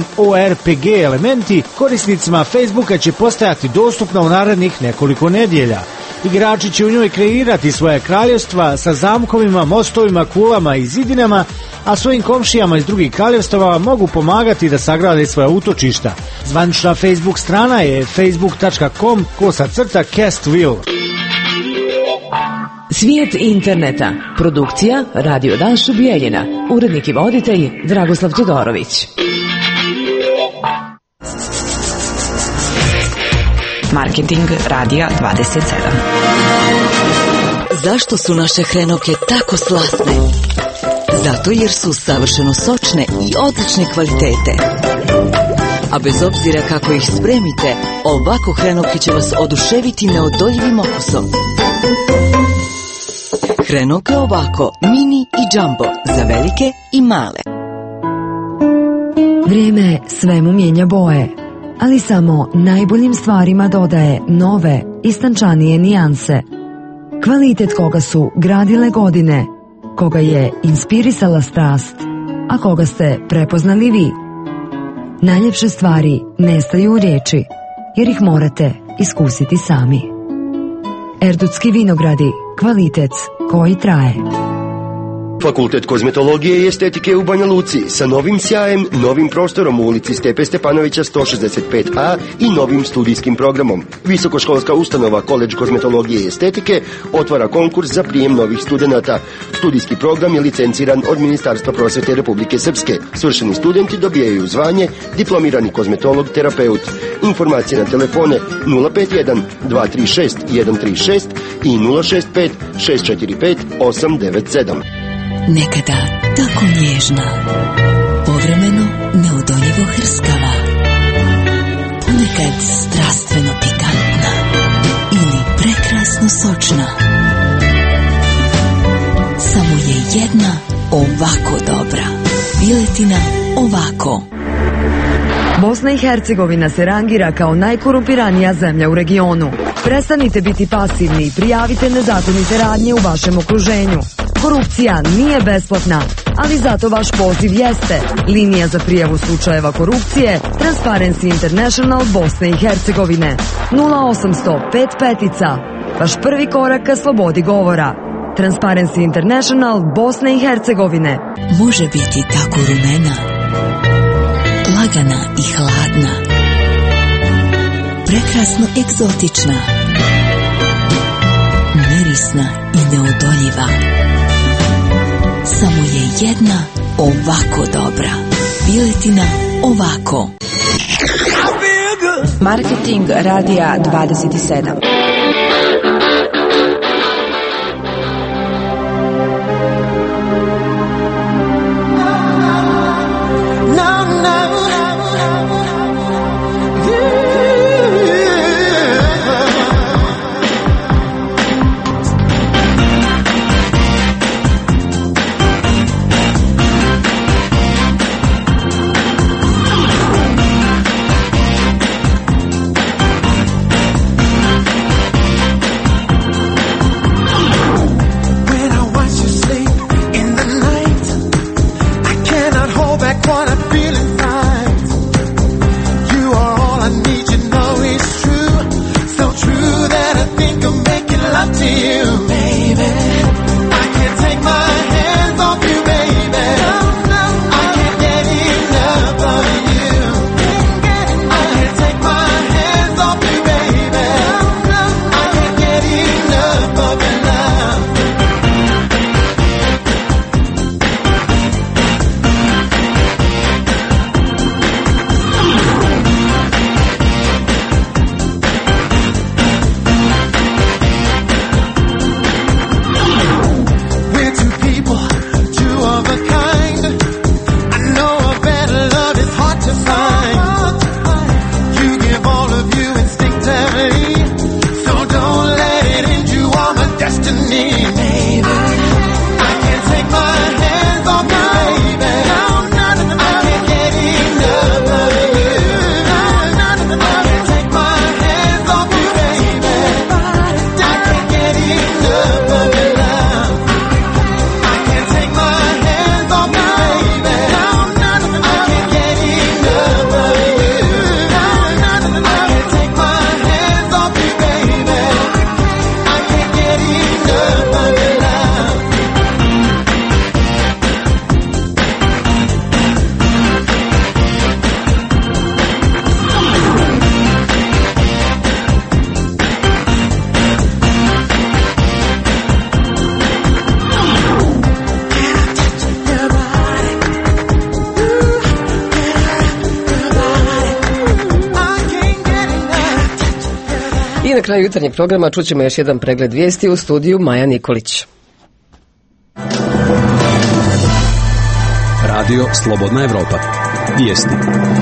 R: MMORPG elementi korisnicima Facebooka će postajati dostupna u narednih nekoliko nedjelja. Igrači će u njoj kreirati svoje kraljevstva sa zamkovima, mostovima, kulama i zidinama, a svojim komšijama iz drugih kraljevstava mogu pomagati da sagrade svoja utočišta. Zvanična Facebook strana je facebook tačka com kosa crta Castville.
Q: Svijet interneta. Produkcija Radio Danšu Bijeljina. Urednik i voditelj Dragoslav Todorović.
H: Marketing Radija dvadeset sedam.
S: Zašto su naše hrenovke tako slasne? Zato jer su savršeno sočne i odlične kvalitete. A bez obzira kako ih spremite, ovako hrenovke će vas oduševiti neodoljivim okusom. Hrenovke ovako, mini i jumbo, za velike i male.
T: Vrijeme svemu mijenja boje, ali samo najboljim stvarima dodaje nove, istančanije nijanse. Kvalitet koga su gradile godine, koga je inspirisala strast, a koga ste prepoznali vi. Najljepše stvari nestaju u riječi, jer ih morate iskusiti sami. Erdutski vinogradi, kvalitet koji traje.
U: Fakultet kozmetologije i estetike u Banja Luci sa novim sjajem, novim prostorom u ulici Stepe Stepanovića sto šezdeset pet a i novim studijskim programom. Visokoškolska ustanova Koledž kozmetologije i estetike otvara konkurs za prijem novih studenata. Studijski program je licenciran od Ministarstva prosvete Republike Srpske. Svršeni studenti dobijaju zvanje diplomirani kozmetolog terapeut. Informacije na telefone nula pet jedan dva tri šest jedan tri šest i nula šest pet šest četiri pet osam devet sedam.
S: Nekada tako nježna, povremeno neodoljivo hrskava, ponekad strastveno pikantna ili prekrasno sočna. Samo je jedna ovako dobra. Piletina ovako.
T: Bosna i Hercegovina se rangira kao najkorumpiranija zemlja u regionu. Prestanite biti pasivni i prijavite nezakonite radnje u vašem okruženju. Korupcija nije besplatna, ali zato vaš poziv jeste. Linija za prijavu slučajeva korupcije Transparency International Bosne i Hercegovine. nula osamsto pet petica. Vaš prvi korak ka slobodi govora. Transparency International Bosne i Hercegovine.
S: Može biti tako rumena, lagana i hladna, prekrasno egzotična, mirisna i neodoljiva. Samo je jedna ovako dobra. Piletina ovako.
H: Marketing Radija dvadeset sedam.
A: na kraju jutarnjeg programa čućemo još jedan pregled vijesti u studiju Maja Nikolić.
B: Radio Slobodna Evropa. Vijesti.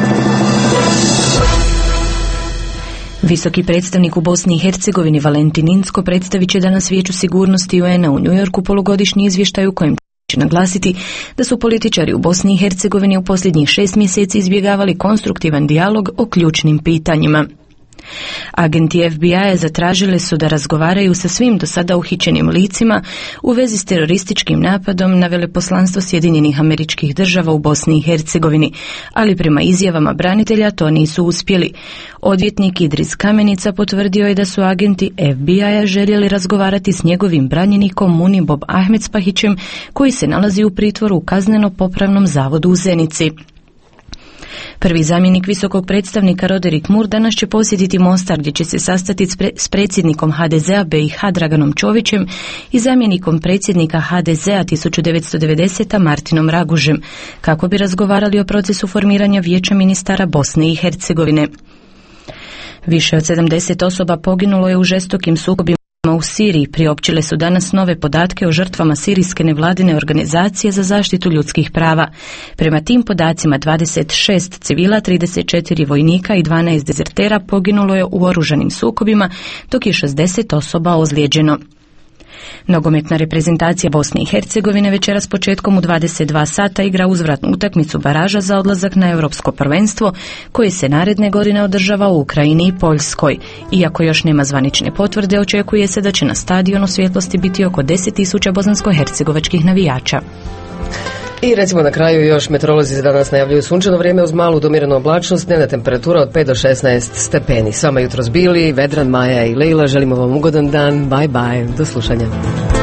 D: Visoki predstavnik u Bosni i Hercegovini Valentin Inzko predstavit će danas Vijeću sigurnosti U N-a u Njujorku polugodišnji izvještaj u kojem će naglasiti da su političari u Bosni i Hercegovini u posljednjih šest mjeseci izbjegavali konstruktivan dijalog o ključnim pitanjima. Agenti F B I-a zatražili su da razgovaraju sa svim do sada uhićenim licima u vezi s terorističkim napadom na veleposlanstvo Sjedinjenih Američkih Država u Bosni i Hercegovini, ali prema izjavama branitelja to nisu uspjeli. Odvjetnik Idris Kamenica potvrdio je da su agenti F B I-a željeli razgovarati s njegovim branjenikom Munibob Ahmedspahićem, koji se nalazi u pritvoru u kazneno-popravnom zavodu u Zenici. Prvi zamjenik visokog predstavnika Roderick Moore danas će posjetiti Mostar, gdje će se sastati s predsjednikom H D Z-a B i H Draganom Čovićem i zamjenikom predsjednika H D Z-a tisuću devetsto devedesete. Martinom Ragužem, kako bi razgovarali o procesu formiranja Vijeća ministara Bosne i Hercegovine. Više od sedamdeset osoba poginulo je u žestokim sukobima u Siriji. Priopćile su danas nove podatke o žrtvama sirijske nevladine organizacije za zaštitu ljudskih prava. Prema tim podacima dvadeset šest civila, trideset četiri vojnika i dvanaest dezertera poginulo je u oružanim sukobima, dok je šezdeset osoba ozlijeđeno. Nogometna reprezentacija Bosne i Hercegovine večeras početkom u dvadeset dva sata igra uzvratnu utakmicu baraža za odlazak na europsko prvenstvo, koje se naredne godine održava u Ukrajini i Poljskoj. Iako još nema zvanične potvrde, očekuje se da će na stadionu svjetlosti biti oko deset tisuća bosansko-hercegovačkih navijača.
A: I recimo na kraju još meteorolozi za danas najavljuju sunčano vrijeme uz malu domirenu oblačnost, dnevna temperatura od pet do šesnaest stepeni. S vama jutros bili Vedran, Maja i Leila. Želimo vam ugodan dan. Bye bye. Do slušanja.